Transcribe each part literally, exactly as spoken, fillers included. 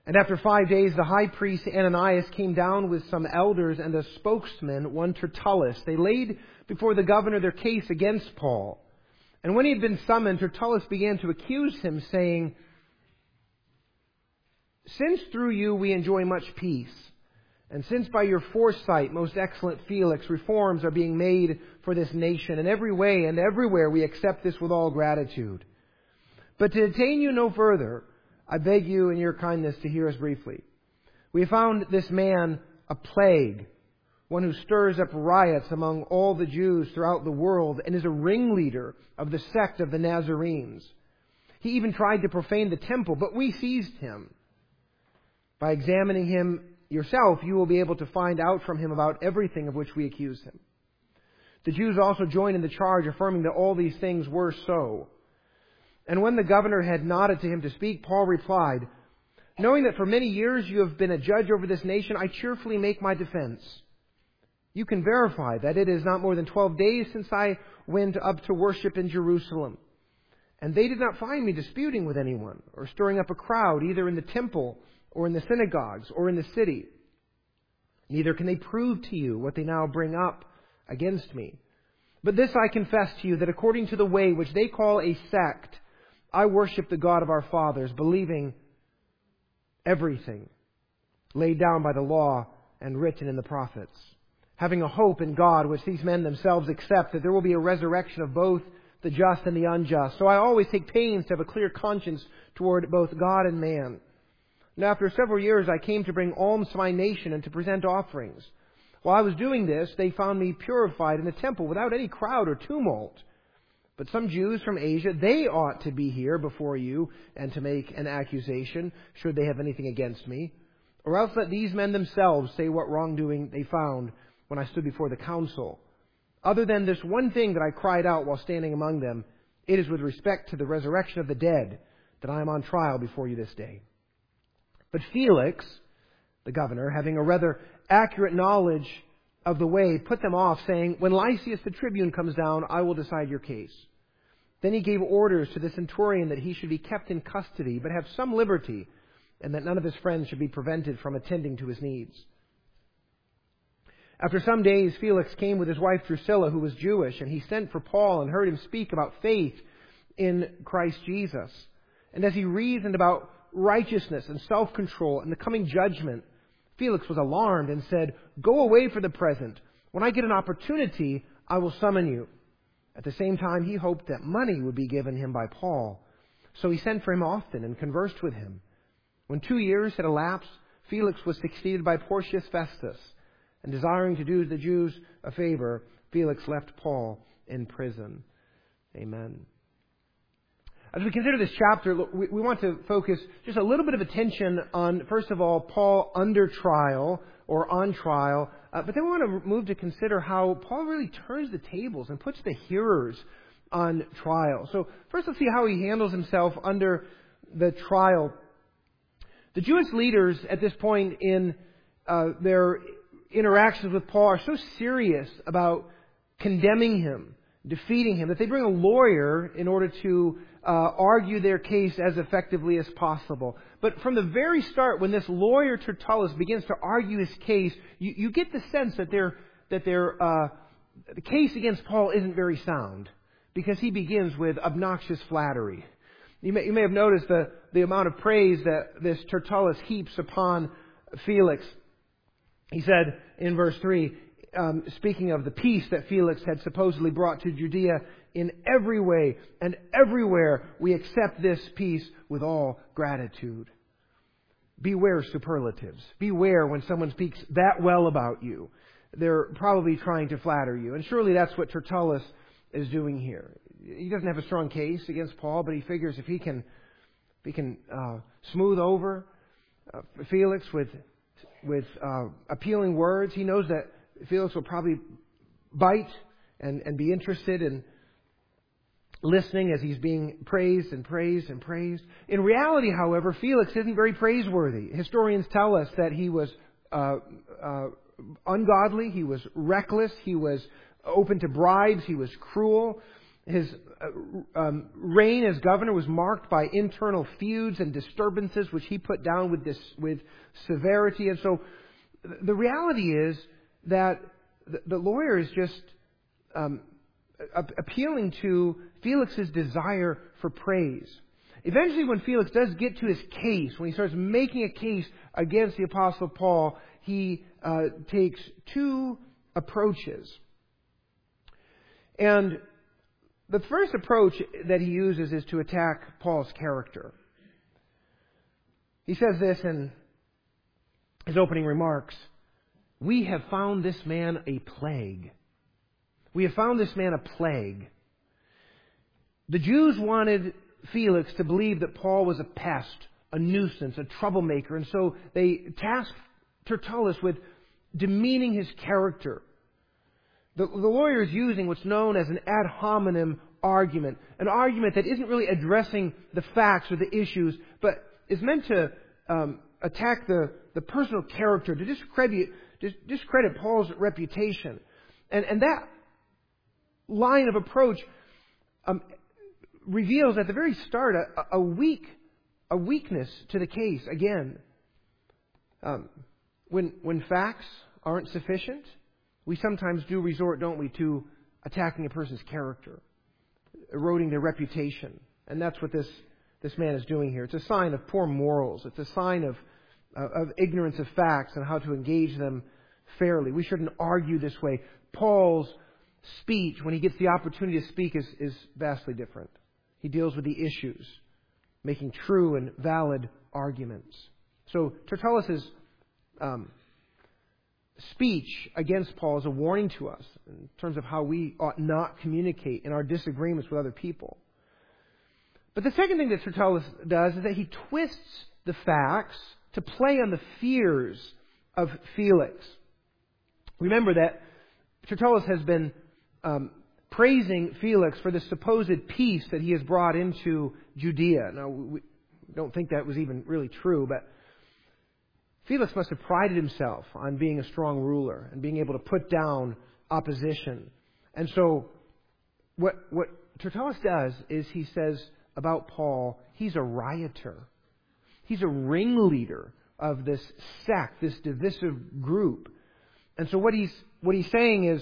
And after five days, the high priest Ananias came down with some elders and a spokesman, one Tertullus. They laid before the governor their case against Paul. And when he had been summoned, Tertullus began to accuse him, saying, "Since through you we enjoy much peace, and since by your foresight, most excellent Felix, reforms are being made for this nation, in every way and everywhere we accept this with all gratitude. But to detain you no further, I beg you in your kindness to hear us briefly. We have found this man a plague, one who stirs up riots among all the Jews throughout the world and is a ringleader of the sect of the Nazarenes. He even tried to profane the temple, but we seized him. By examining him yourself, you will be able to find out from him about everything of which we accuse him." The Jews also joined in the charge, affirming that all these things were so. And when the governor had nodded to him to speak, Paul replied, "Knowing that for many years you have been a judge over this nation, I cheerfully make my defense. You can verify that it is not more than twelve days since I went up to worship in Jerusalem. And they did not find me disputing with anyone or stirring up a crowd either in the temple or in the synagogues or in the city. Neither can they prove to you what they now bring up against me. But this I confess to you, that according to the way which they call a sect, I worship the God of our fathers, believing everything laid down by the law and written in the prophets, having a hope in God, which these men themselves accept, that there will be a resurrection of both the just and the unjust. So I always take pains to have a clear conscience toward both God and man. Now after several years I came to bring alms to my nation and to present offerings. While I was doing this, they found me purified in the temple without any crowd or tumult. But some Jews from Asia, they ought to be here before you and to make an accusation, should they have anything against me. Or else let these men themselves say what wrongdoing they found when I stood before the council. Other than this one thing that I cried out while standing among them, it is with respect to the resurrection of the dead that I am on trial before you this day." But Felix, the governor, having a rather accurate knowledge of the way, put them off, saying, "When Lysias the tribune comes down, I will decide your case." Then he gave orders to the centurion that he should be kept in custody, but have some liberty, and that none of his friends should be prevented from attending to his needs. After some days, Felix came with his wife Drusilla, who was Jewish, and he sent for Paul and heard him speak about faith in Christ Jesus. And as he reasoned about righteousness and self-control and the coming judgment, Felix was alarmed and said, "Go away for the present. When I get an opportunity, I will summon you." At the same time, he hoped that money would be given him by Paul. So he sent for him often and conversed with him. When two years had elapsed, Felix was succeeded by Porcius Festus. And desiring to do the Jews a favor, Felix left Paul in prison. Amen. As we consider this chapter, we, we want to focus just a little bit of attention on, first of all, Paul under trial or on trial. Uh, but then we want to move to consider how Paul really turns the tables and puts the hearers on trial. So first, let's see how he handles himself under the trial. The Jewish leaders at this point in uh, their interactions with Paul are so serious about condemning him, defeating him, that they bring a lawyer in order to uh, argue their case as effectively as possible. But from the very start, when this lawyer Tertullus begins to argue his case, you, you get the sense that their that their uh, the case against Paul isn't very sound, because he begins with obnoxious flattery. You may, you may have noticed the, the amount of praise that this Tertullus heaps upon Felix. He said in verse three, um, speaking of the peace that Felix had supposedly brought to Judea, "In every way and everywhere we accept this peace with all gratitude." Beware superlatives. Beware when someone speaks that well about you. They're probably trying to flatter you. And surely that's what Tertullus is doing here. He doesn't have a strong case against Paul, but he figures if he can, if he can uh, smooth over uh, Felix with with uh, appealing words, he knows that Felix will probably bite and, and be interested in listening as he's being praised and praised and praised. In reality, however, Felix isn't very praiseworthy. Historians tell us that he was uh, uh, ungodly, he was reckless, he was open to bribes, he was cruel. his uh, um, reign as governor was marked by internal feuds and disturbances, which he put down with this with severity. And so, the reality is that the, the lawyer is just um, a- appealing to Felix's desire for praise. Eventually, when Felix does get to his case, when he starts making a case against the Apostle Paul, he uh, takes two approaches. And the first approach that he uses is to attack Paul's character. He says this in his opening remarks: "We have found this man a plague. We have found this man a plague." The Jews wanted Felix to believe that Paul was a pest, a nuisance, a troublemaker, and so they tasked Tertullus with demeaning his character. The, the lawyer is using what's known as an ad hominem argument, an argument that isn't really addressing the facts or the issues, but is meant to um, attack the, the personal character, to discredit, dis- discredit Paul's reputation. And, and that line of approach um, reveals at the very start a, a weak, a weakness to the case. Again, um, when when facts aren't sufficient, we sometimes do resort, don't we, to attacking a person's character, eroding their reputation, and that's what this this man is doing here. It's a sign of poor morals. It's a sign of uh, of ignorance of facts and how to engage them fairly. We shouldn't argue this way. Paul's speech, when he gets the opportunity to speak, is, is vastly different. He deals with the issues, making true and valid arguments. So Tertullus's um, speech against Paul is a warning to us in terms of how we ought not communicate in our disagreements with other people. But the second thing that Tertullus does is that he twists the facts to play on the fears of Felix. Remember that Tertullus has been um, praising Felix for the supposed peace that he has brought into Judea. Now, we don't think that was even really true, but Felix must have prided himself on being a strong ruler and being able to put down opposition. And so what, what Tertullus does is he says about Paul, he's a rioter. He's a ringleader of this sect, this divisive group. And so what he's what he's saying is,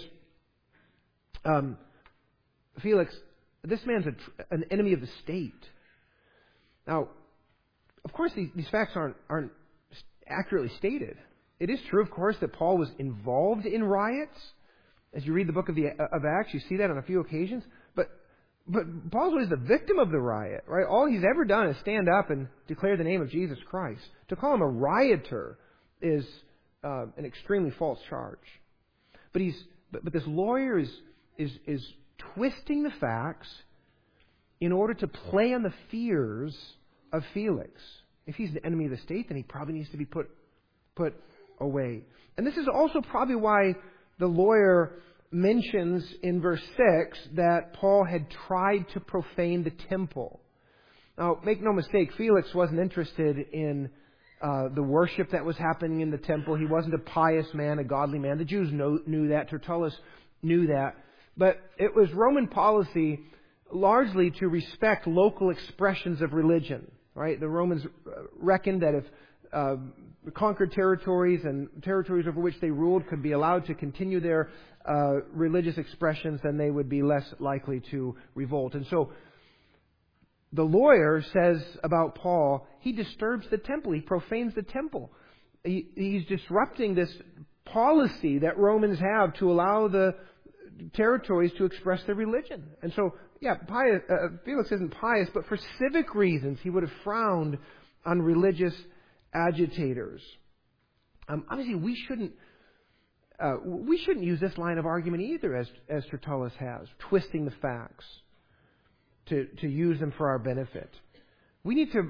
um, Felix, this man's a, an enemy of the state. Now, of course, these, these facts aren't aren't accurately stated. It is true, of course, that Paul was involved in riots. As you read the book of the of Acts, you see that on a few occasions. But but Paul's always the victim of the riot, right? All he's ever done is stand up and declare the name of Jesus Christ. To call him a rioter is uh, an extremely false charge. But he's but, but this lawyer is is is twisting the facts in order to play on the fears of Felix. If he's the enemy of the state, then he probably needs to be put put away. And this is also probably why the lawyer mentions in verse six that Paul had tried to profane the temple. Now, make no mistake, Felix wasn't interested in uh, the worship that was happening in the temple. He wasn't a pious man, a godly man. The Jews know, knew that. Tertullus knew that. But it was Roman policy largely to respect local expressions of religion. Right? The Romans reckoned that if uh, conquered territories and territories over which they ruled could be allowed to continue their uh, religious expressions, then they would be less likely to revolt. And so the lawyer says about Paul, he disturbs the temple. He profanes the temple. He, he's disrupting this policy that Romans have to allow the territories to express their religion. And so, yeah, pious, uh, Felix isn't pious, but for civic reasons, he would have frowned on religious agitators. Um, obviously, we shouldn't uh, we shouldn't use this line of argument either, as as Tertullus has, twisting the facts to to use them for our benefit. We need to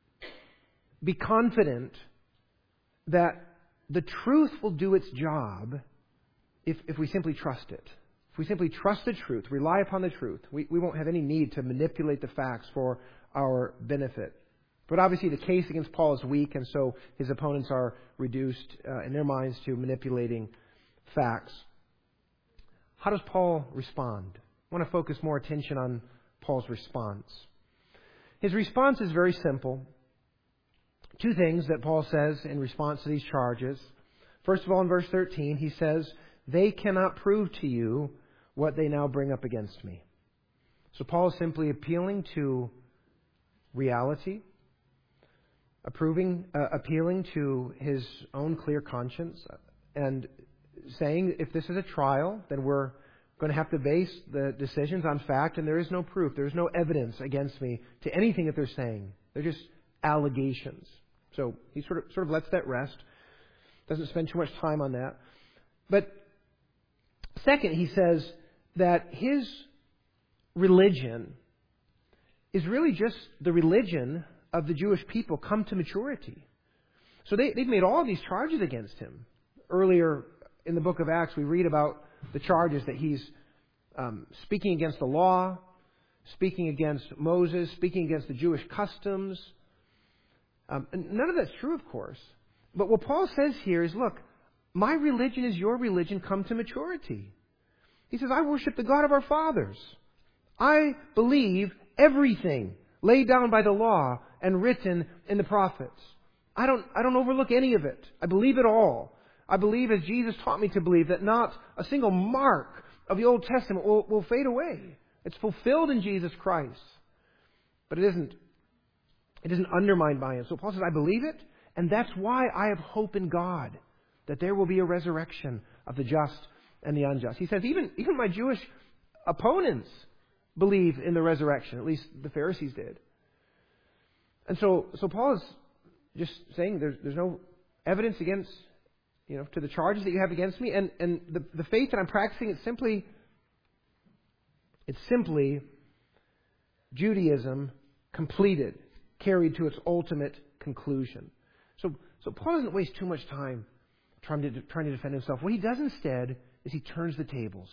be confident that the truth will do its job if if we simply trust it. If we simply trust the truth, rely upon the truth, we, we won't have any need to manipulate the facts for our benefit. But obviously the case against Paul is weak, and so his opponents are reduced uh, in their minds to manipulating facts. How does Paul respond? I want to focus more attention on Paul's response. His response is very simple. Two things that Paul says in response to these charges. First of all, in verse thirteen, he says, "They cannot prove to you what they now bring up against me." So Paul is simply appealing to reality, approving, uh, appealing to his own clear conscience, and saying if this is a trial, then we're going to have to base the decisions on fact, and there is no proof, there is no evidence against me to anything that they're saying. They're just allegations. So he sort of sort of lets that rest. Doesn't spend too much time on that. But second, he says that his religion is really just the religion of the Jewish people come to maturity. So they, they've made all of these charges against him. Earlier in the book of Acts, we read about the charges that he's um, speaking against the law, speaking against Moses, speaking against the Jewish customs. Um, and none of that's true, of course. But what Paul says here is, look, my religion is your religion come to maturity. He says, I worship the God of our fathers. I believe everything laid down by the law and written in the prophets. I don't, I don't overlook any of it. I believe it all. I believe, as Jesus taught me to believe, that not a single mark of the Old Testament will, will fade away. It's fulfilled in Jesus Christ. But it isn't, it isn't undermined by Him. So Paul says, I believe it, and that's why I have hope in God, that there will be a resurrection of the just and the unjust. He says, even, even my Jewish opponents believe in the resurrection. At least the Pharisees did. And so, so Paul is just saying there's, there's no evidence against, you know, to the charges that you have against me. And, and the, the faith that I'm practicing, it's simply, it's simply Judaism completed, carried to its ultimate conclusion. So, so Paul doesn't waste too much time trying to, trying to defend himself. What he does instead is he turns the tables.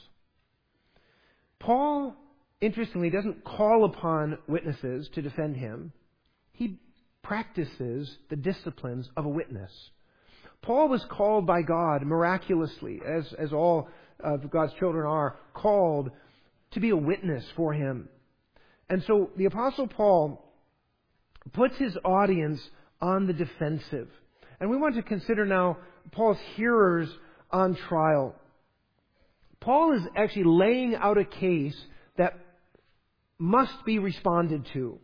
Paul, interestingly, doesn't call upon witnesses to defend him. He practices the disciplines of a witness. Paul was called by God miraculously, as, as all of God's children are, called to be a witness for Him. And so the Apostle Paul puts his audience on the defensive. And we want to consider now Paul's hearers on trial. Paul is actually laying out a case that must be responded to.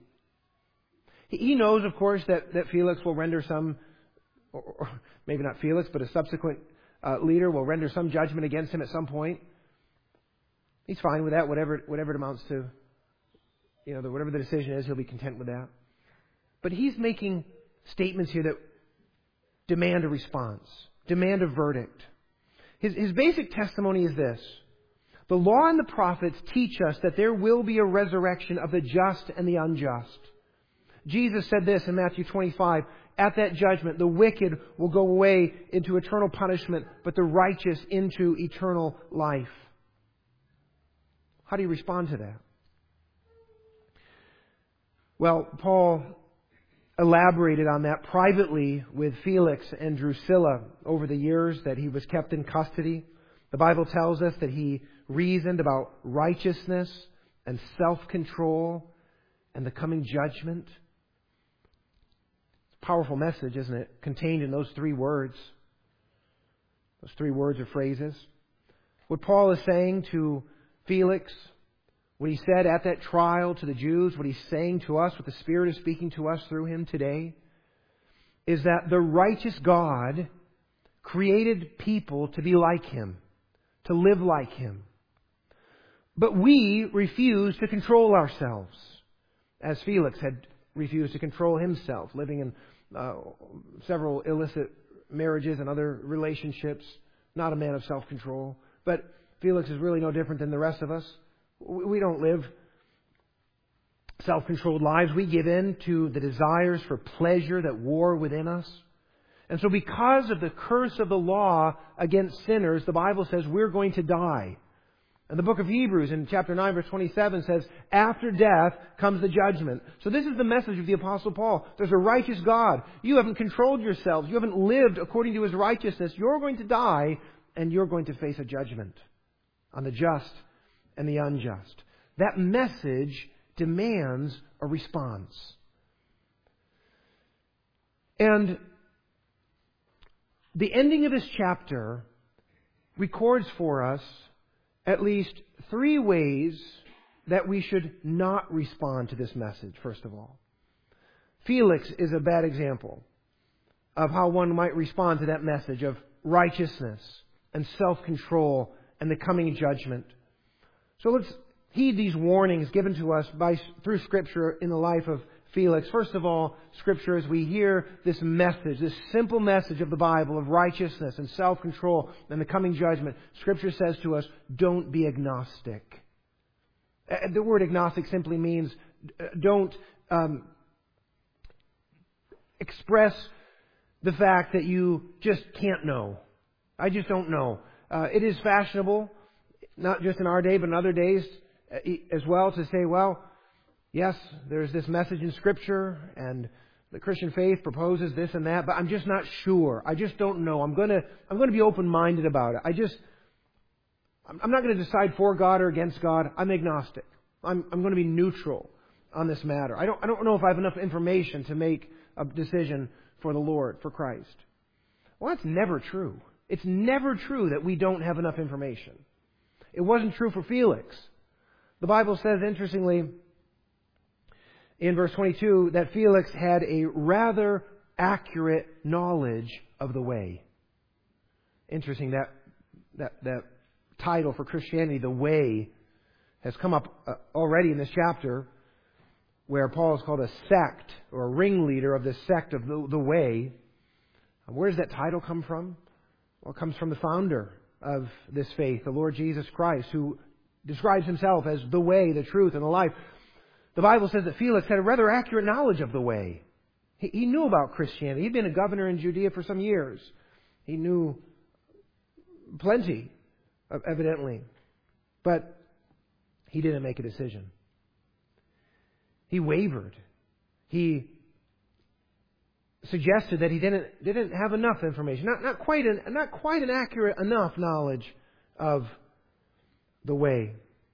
He knows, of course, that, that Felix will render some, or maybe not Felix, but a subsequent uh, leader will render some judgment against him at some point. He's fine with that, whatever whatever it amounts to. You know, whatever the decision is, he'll be content with that. But he's making statements here that demand a response, demand a verdict. His, his basic testimony is this. The law and the prophets teach us that there will be a resurrection of the just and the unjust. Jesus said this in Matthew twenty-five, at that judgment, the wicked will go away into eternal punishment, but the righteous into eternal life. How do you respond to that? Well, Paul elaborated on that privately with Felix and Drusilla over the years that he was kept in custody. The Bible tells us that he reasoned about righteousness and self-control and the coming judgment. Powerful message, isn't it? Contained in those three words. Those three words or phrases. What Paul is saying to Felix, what he said at that trial to the Jews, what he's saying to us, what the Spirit is speaking to us through him today, is that the righteous God created people to be like Him, to live like Him. But we refuse to control ourselves, as Felix had refused to control himself, living in uh, several illicit marriages and other relationships, not a man of self-control. But Felix is really no different than the rest of us. We don't live self-controlled lives. We give in to the desires for pleasure that war within us. And so because of the curse of the law against sinners, the Bible says we're going to die. And the book of Hebrews in chapter nine verse twenty-seven says, after death comes the judgment. So this is the message of the Apostle Paul. There's a righteous God. You haven't controlled yourselves. You haven't lived according to His righteousness. You're going to die and you're going to face a judgment on the just and the unjust. That message demands a response. And the ending of this chapter records for us at least three ways that we should not respond to this message, first of all. Felix is a bad example of how one might respond to that message of righteousness and self-control and the coming judgment. So let's heed these warnings given to us by through Scripture in the life of Felix. First of all, Scripture, as we hear this message, this simple message of the Bible of righteousness and self-control and the coming judgment, Scripture says to us, don't be agnostic. The word agnostic simply means don't um, express the fact that you just can't know. I just don't know. Uh, it is fashionable, not just in our day, but in other days as well, to say, well, yes, there's this message in Scripture, and the Christian faith proposes this and that, but I'm just not sure. I just don't know. I'm going to I'm going to be open-minded about it. I just I'm not going to decide for God or against God. I'm agnostic. I'm I'm going to be neutral on this matter. I don't I don't know if I have enough information to make a decision for the Lord, for Christ. Well, that's never true. It's never true that we don't have enough information. It wasn't true for Felix. The Bible says, interestingly, in verse twenty-two, that Felix had a rather accurate knowledge of the way. Interesting, that that that title for Christianity, the way, has come up uh, already in this chapter, where Paul is called a sect or a ringleader of this sect of the, the way. Where does that title come from? Well, it comes from the founder of this faith, the Lord Jesus Christ, who describes himself as the way, the truth, and the life. The Bible says that Felix had a rather accurate knowledge of the way. He, he knew about Christianity. He'd been a governor in Judea for some years. He knew plenty, evidently. But he didn't make a decision. He wavered. He suggested that he didn't didn't have enough information, not not quite an not quite an accurate enough knowledge of the way.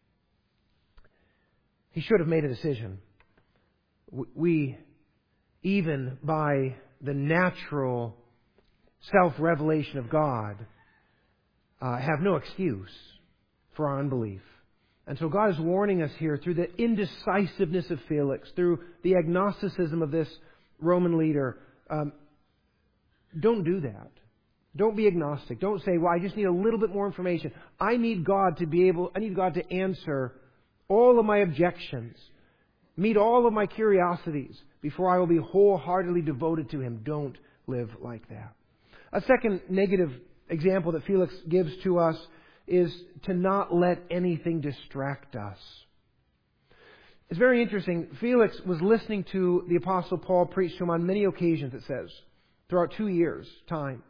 He should have made a decision. We, even by the natural self-revelation of God, uh, have no excuse for our unbelief. And so God is warning us here through the indecisiveness of Felix, through the agnosticism of this Roman leader. Um, don't do that. Don't be agnostic. Don't say, well, I just need a little bit more information. I need God to be able, I need God to answer all of my objections, meet all of my curiosities before I will be wholeheartedly devoted to Him. Don't live like that. A second negative example that Felix gives to us is to not let anything distract us. It's very interesting. Felix was listening to the Apostle Paul preach to him on many occasions, it says, throughout two years' time.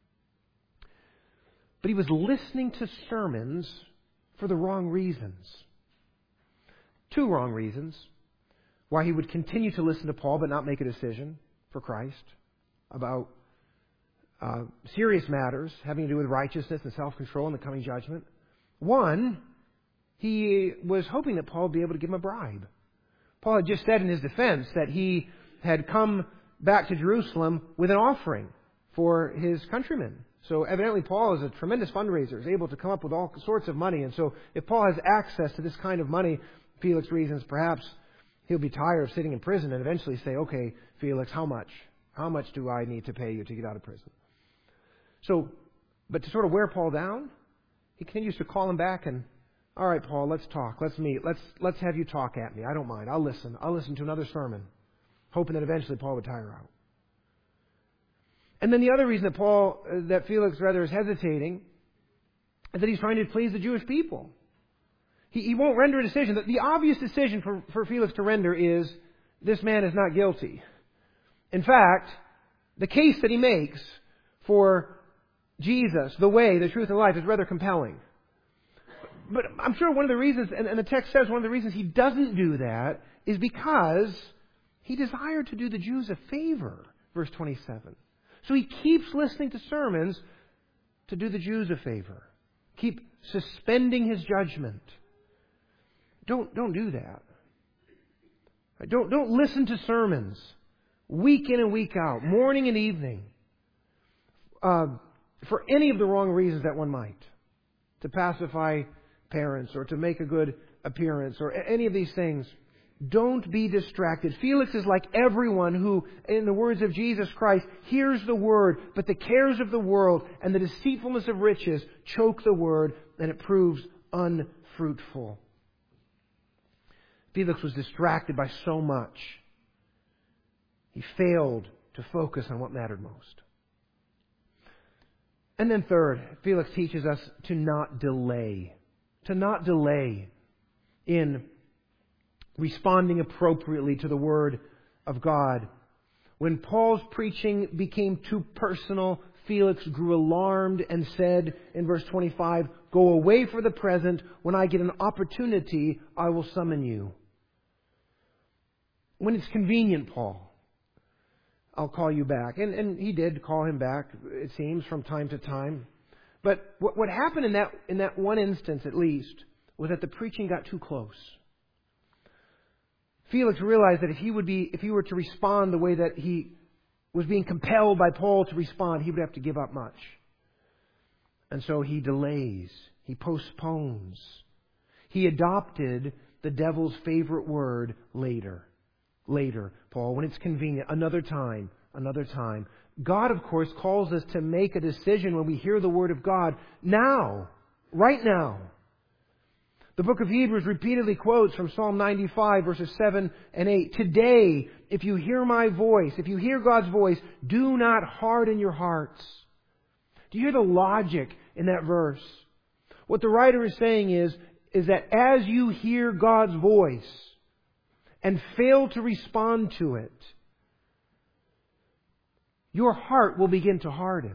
But he was listening to sermons for the wrong reasons. Two wrong reasons why he would continue to listen to Paul but not make a decision for Christ about uh, serious matters having to do with righteousness and self-control and the coming judgment. One, he was hoping that Paul would be able to give him a bribe. Paul had just said in his defense that he had come back to Jerusalem with an offering for his countrymen. So evidently Paul is a tremendous fundraiser, is able to come up with all sorts of money. And so if Paul has access to this kind of money, Felix reasons perhaps he'll be tired of sitting in prison and eventually say, okay, Felix, how much? How much do I need to pay you to get out of prison? So, but to sort of wear Paul down, he continues to call him back and, all right, Paul, let's talk. Let's meet. Let's let's have you talk at me. I don't mind. I'll listen. I'll listen to another sermon, hoping that eventually Paul would tire out. And then the other reason that Paul, uh, that Felix rather is hesitating, is that he's trying to please the Jewish people. He, he won't render a decision. The, the obvious decision for, for Felix to render is, this man is not guilty. In fact, the case that he makes for Jesus, the way, the truth, and life, is rather compelling. But I'm sure one of the reasons, and, and the text says one of the reasons he doesn't do that is because he desired to do the Jews a favor, verse twenty-seven. So he keeps listening to sermons to do the Jews a favor. Keep suspending his judgment don't, don't do that. Don't, don't listen to sermons week in and week out, morning and evening, uh, for any of the wrong reasons that one might. To pacify parents or to make a good appearance or any of these things. Don't be distracted. Felix is like everyone who, in the words of Jesus Christ, hears the word, but the cares of the world and the deceitfulness of riches choke the word, and it proves unfruitful. Felix was distracted by so much. He failed to focus on what mattered most. And then third, Felix teaches us to not delay. To not delay in responding appropriately to the Word of God. When Paul's preaching became too personal, Felix grew alarmed and said in verse twenty-five, "Go away for the present. When I get an opportunity, I will summon you." When it's convenient, Paul, I'll call you back. And, and he did call him back, it seems, from time to time. But what, what happened in that, in that one instance, at least, was that the preaching got too close. Felix realized that if he would be, if he were to respond the way that he was being compelled by Paul to respond, he would have to give up much. And so he delays. He postpones. He adopted the devil's favorite word, later. Later, Paul, when it's convenient. Another time. Another time. God, of course, calls us to make a decision when we hear the Word of God. Now. Right now. The book of Hebrews repeatedly quotes from Psalm ninety-five, verses seven and eight. Today, if you hear my voice, if you hear God's voice, do not harden your hearts. Do you hear the logic in that verse? What the writer is saying is, is that as you hear God's voice and fail to respond to it, your heart will begin to harden.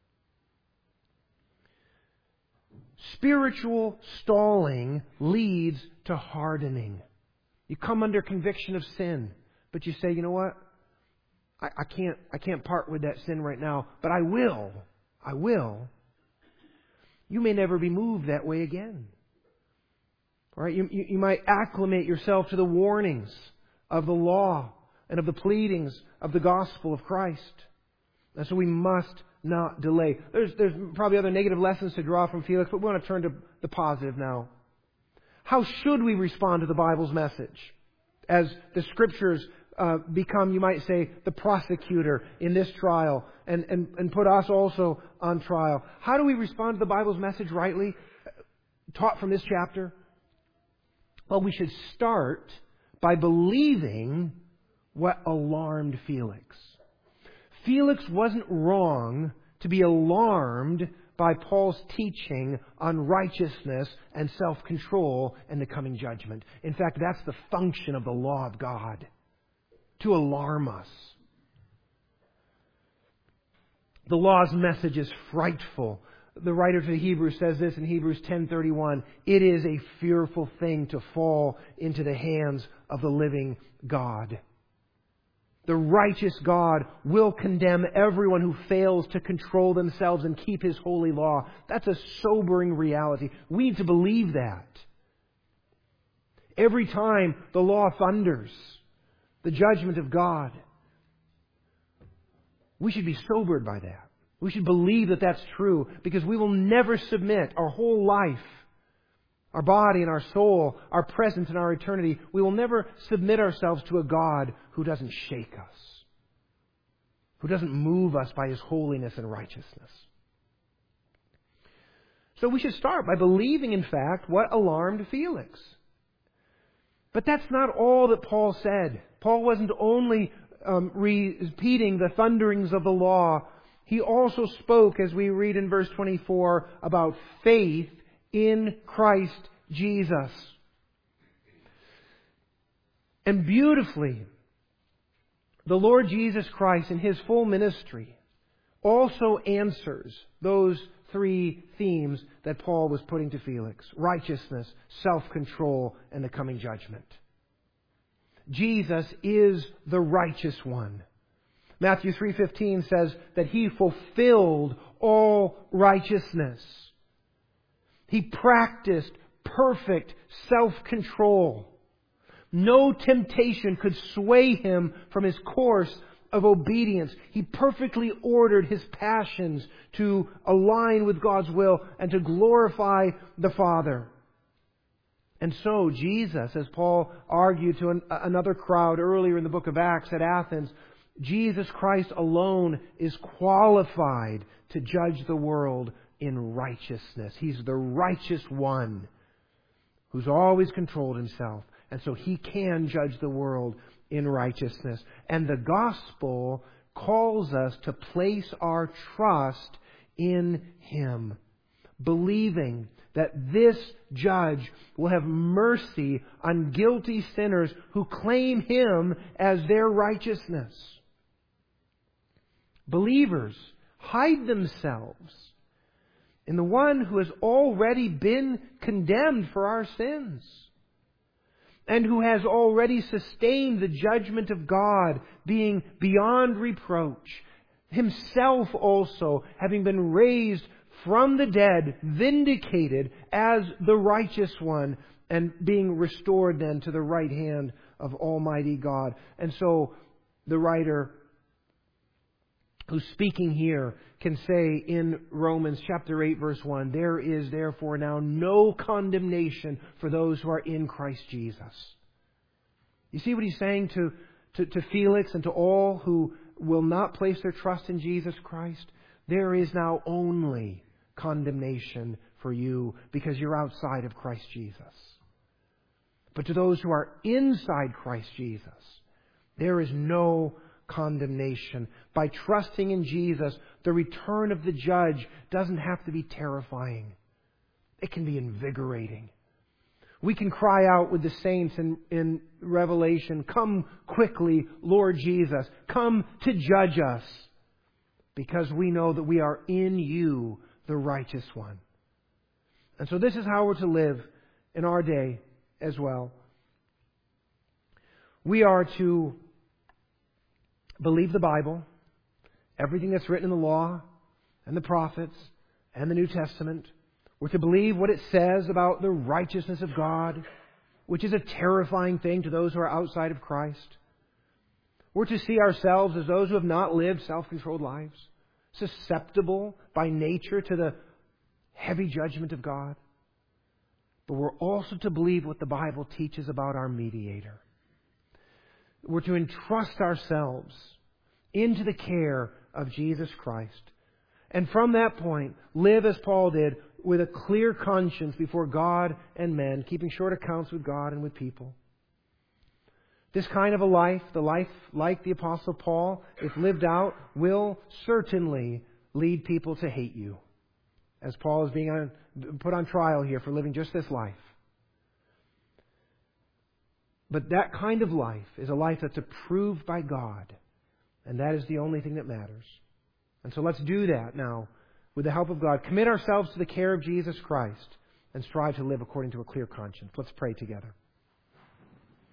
Spiritual stalling leads to hardening. You come under conviction of sin, but you say, you know what? I, I can't I can't part with that sin right now, but I will. I will. You may never be moved that way again. All right? You, you, you might acclimate yourself to the warnings of the law and of the pleadings of the gospel of Christ. And so we must not delay. There's, there's probably other negative lessons to draw from Felix, but we want to turn to the positive now. How should we respond to the Bible's message as the Scriptures uh, become, you might say, the prosecutor in this trial and, and, and put us also on trial? How do we respond to the Bible's message rightly, taught from this chapter? Well, we should start by believing what alarmed Felix. Felix wasn't wrong to be alarmed by Paul's teaching on righteousness and self-control and the coming judgment. In fact, that's the function of the law of God, to alarm us. The law's message is frightful. The writer to the Hebrews says this in Hebrews ten thirty-one, "It is a fearful thing to fall into the hands of the living God." The righteous God will condemn everyone who fails to control themselves and keep His holy law. That's a sobering reality. We need to believe that. Every time the law thunders, the judgment of God, we should be sobered by that. We should believe that that's true, because we will never submit our whole life, our body and our soul, our present and our eternity. We will never submit ourselves to a God who doesn't shake us, who doesn't move us by His holiness and righteousness. So we should start by believing, in fact, what alarmed Felix. But that's not all that Paul said. Paul wasn't only um, repeating the thunderings of the law. He also spoke, as we read in verse twenty-four, about faith in Christ Jesus. And beautifully, the Lord Jesus Christ in His full ministry also answers those three themes that Paul was putting to Felix: righteousness, self-control, and the coming judgment. Jesus is the righteous one. Matthew three fifteen says that He fulfilled all righteousness. He practiced perfect self-control. No temptation could sway Him from His course of obedience. He perfectly ordered His passions to align with God's will and to glorify the Father. And so Jesus, as Paul argued to an, another crowd earlier in the book of Acts at Athens, Jesus Christ alone is qualified to judge the world in righteousness. He's the righteous one who's always controlled Himself. And so He can judge the world in righteousness. And the gospel calls us to place our trust in Him, believing that this judge will have mercy on guilty sinners who claim Him as their righteousness. Believers hide themselves in the one who has already been condemned for our sins, and who has already sustained the judgment of God, being beyond reproach, Himself also having been raised from the dead, vindicated as the righteous one, and being restored then to the right hand of Almighty God. And so the writer who's speaking here can say in Romans chapter eight verse one, "There is therefore now no condemnation for those who are in Christ Jesus." You see what he's saying to, to, to Felix and to all who will not place their trust in Jesus Christ? There is now only condemnation for you because you're outside of Christ Jesus. But to those who are inside Christ Jesus, there is no condemnation. By trusting in Jesus, the return of the judge doesn't have to be terrifying. It can be invigorating. We can cry out with the saints in, in Revelation, "Come quickly, Lord Jesus. Come to judge us." Because we know that we are in You, the righteous one. And so this is how we're to live in our day as well. We are to believe the Bible, everything that's written in the law and the prophets and the New Testament. We're to believe what it says about the righteousness of God, which is a terrifying thing to those who are outside of Christ. We're to see ourselves as those who have not lived self-controlled lives, susceptible by nature to the heavy judgment of God. But we're also to believe what the Bible teaches about our mediator. We're to entrust ourselves into the care of Jesus Christ. And from that point, live as Paul did, with a clear conscience before God and men, keeping short accounts with God and with people. This kind of a life, the life like the Apostle Paul, if lived out, will certainly lead people to hate you. As Paul is being on, put on trial here for living just this life. But that kind of life is a life that's approved by God. And that is the only thing that matters. And so let's do that now with the help of God. Commit ourselves to the care of Jesus Christ and strive to live according to a clear conscience. Let's pray together.